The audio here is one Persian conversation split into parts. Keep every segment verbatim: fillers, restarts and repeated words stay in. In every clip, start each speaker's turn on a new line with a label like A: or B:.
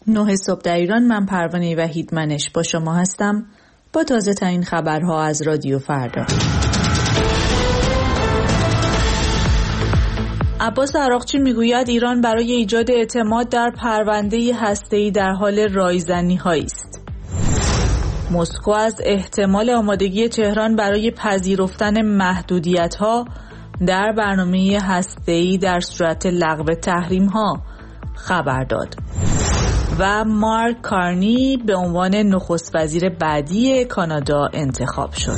A: نه صبح در ایران. من پروانه وحیدمنش با شما هستم با تازه ترین خبرها از رادیو فردا. عباس عراقچی میگوید ایران برای ایجاد اعتماد در پرونده هسته‌ای در حال رایزنی‌هایی است. مسکو از احتمال آمادگی تهران برای پذیرفتن محدودیت‌ها در برنامه هسته‌ای در صورت لغو تحریم‌ها خبر داد. و مارک کارنی به عنوان نخست وزیر بعدی کانادا انتخاب شد.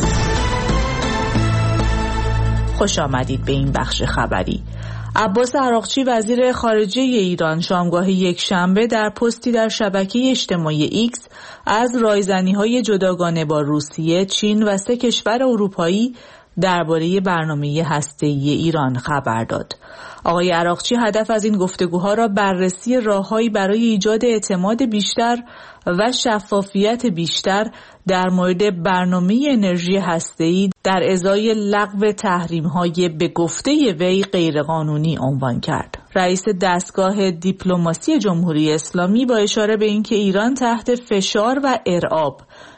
A: خوش آمدید به این بخش خبری. عباس عراقچی وزیر خارجه ایران شامگاه یک شنبه در پستی در شبکه اجتماعی ایکس از رایزنی‌های جداگانه با روسیه، چین و سه کشور اروپایی درباره برنامه هسته‌ای ایران خبر داد. آقای عراقچی هدف از این گفتگوها را بررسی راه‌هایی برای ایجاد اعتماد بیشتر و شفافیت بیشتر در مورد برنامه انرژی هسته‌ای در ازای لغو تحریم‌های به گفته وی غیرقانونی عنوان کرد. رئیس دستگاه دیپلماسی جمهوری اسلامی با اشاره به اینکه ایران تحت فشار و ارعاب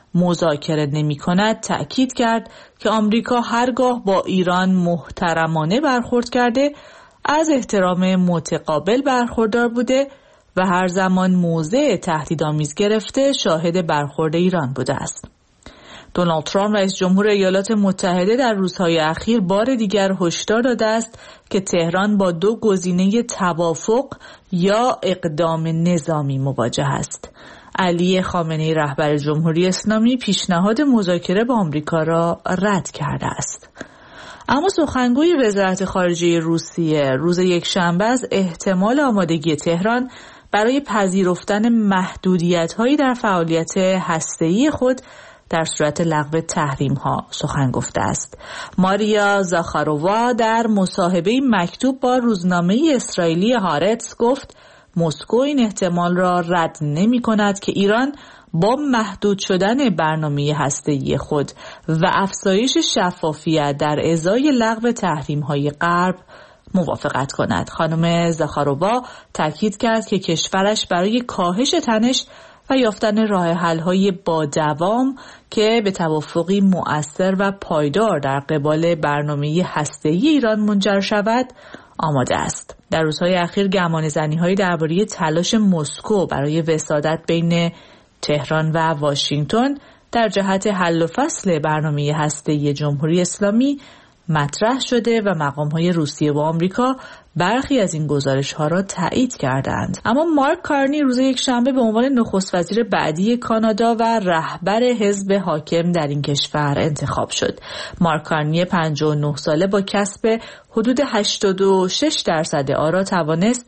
A: مذاکره نمی کند تأکید کرد که آمریکا هرگاه با ایران محترمانه برخورد کرده از احترام متقابل برخوردار بوده و هر زمان موضع تهدیدآمیز گرفته شاهد برخورد ایران بوده است. دونالد ترامپ رئیس جمهور ایالات متحده در روزهای اخیر بار دیگر هشدار داده است که تهران با دو گزینه توافق یا اقدام نظامی مواجه است. علی خامنه‌ای رهبر جمهوری اسلامی پیشنهاد مذاکره با آمریکا را رد کرده است. اما سخنگوی وزارت خارجه روسیه روز یکشنبه از احتمال آمادگی تهران برای پذیرفتن محدودیت‌هایی در فعالیت هسته‌ای خود در صورت لغو تحریم‌ها سخن گفته است. ماریا زاخارۆوا در مصاحبه مکتوب با روزنامه اسرائیلی هارتز گفت مسکو این احتمال را رد نمی کند که ایران با محدود شدن برنامه هسته‌ای خود و افزایش شفافیت در ازای لغو تحریم‌های غرب موافقت کند. خانم زاخارۆوا تاکید کرد که کشورش برای کاهش تنش و یافتن راه حل‌های با دوام که به توافقی مؤثر و پایدار در قبال برنامه هسته‌ای ایران منجر شود آماده است. در روزهای اخیر گمانه‌زنی‌هایی درباره تلاش مسکو برای وساطت بین تهران و واشنگتن در جهت حل و فصل برنامه هسته‌ای جمهوری اسلامی مطرح شده و مقام‌های روسیه و آمریکا برخی از این گزارش‌ها را تایید کردند. اما مارک کارنی روز یکشنبه به عنوان نخست وزیر بعدی کانادا و رهبر حزب حاکم در این کشور انتخاب شد. مارک کارنی پنجاه و نه ساله با کسب حدود هشتاد و شش درصد آرا توانست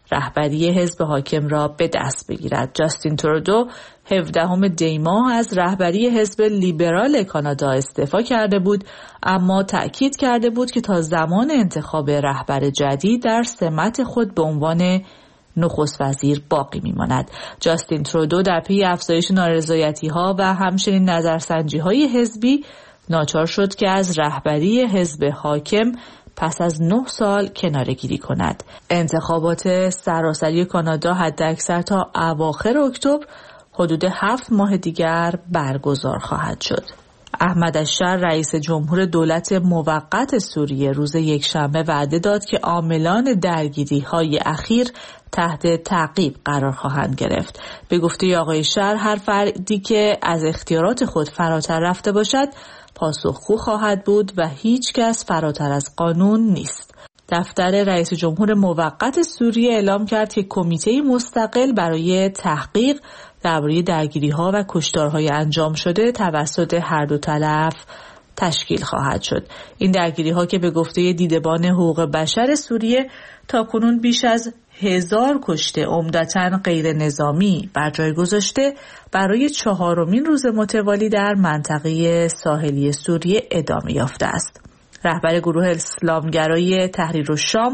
A: رهبری حزب حاکم را به دست بگیرد. جاستین ترودو هفدهم دی ماه از رهبری حزب لیبرال کانادا استعفا کرده بود، اما تأکید کرده بود که تا زمان انتخاب رهبر جدید در سمت خود به عنوان نخست وزیر باقی میماند. جاستین ترودو در پی افزایش نارضایتی‌ها و همچنین نظرسنجی‌های حزبی ناچار شد که از رهبری حزب حاکم پس از نه سال کناره‌گیری کند. انتخابات سراسری کانادا حداکثر تا اواخر اکتبر حدود هفت ماه دیگر برگزار خواهد شد. احمد الشر رئیس جمهور دولت موقت سوریه روز یکشنبه وعده داد که عاملان درگیری‌های اخیر تحت تعقیب قرار خواهند گرفت. به گفته آقای شر هر فردی که از اختیارات خود فراتر رفته باشد پاسخگو خواهد بود و هیچ کس فراتر از قانون نیست. دفتر رئیس جمهور موقت سوریه اعلام کرد که کمیته مستقل برای تحقیق درباره درگیری‌ها و کشتارهای انجام شده توسط هر دو طرف تشکیل خواهد شد. این درگیری‌ها که به گفته دیدبان حقوق بشر سوریه تاکنون بیش از هزار کشته عمدتاً غیر نظامی بر جای گذاشته برای چهارمین روز متوالی در منطقه ساحلی سوریه ادامه یافته است. رهبر گروه اسلامگرای تحریر الشام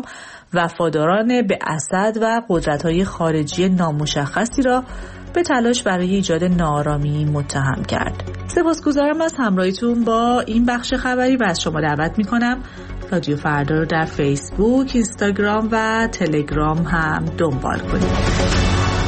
A: وفاداران به اسد و قدرت‌های خارجی نامشخصی را به تلاش برای ایجاد ناآرامی متهم کرد. سپاسگزارم از همراهیتون با این بخش خبری و از شما دعوت می‌کنم رادیو فردا رو در فیسبوک، اینستاگرام و تلگرام هم دنبال کنید.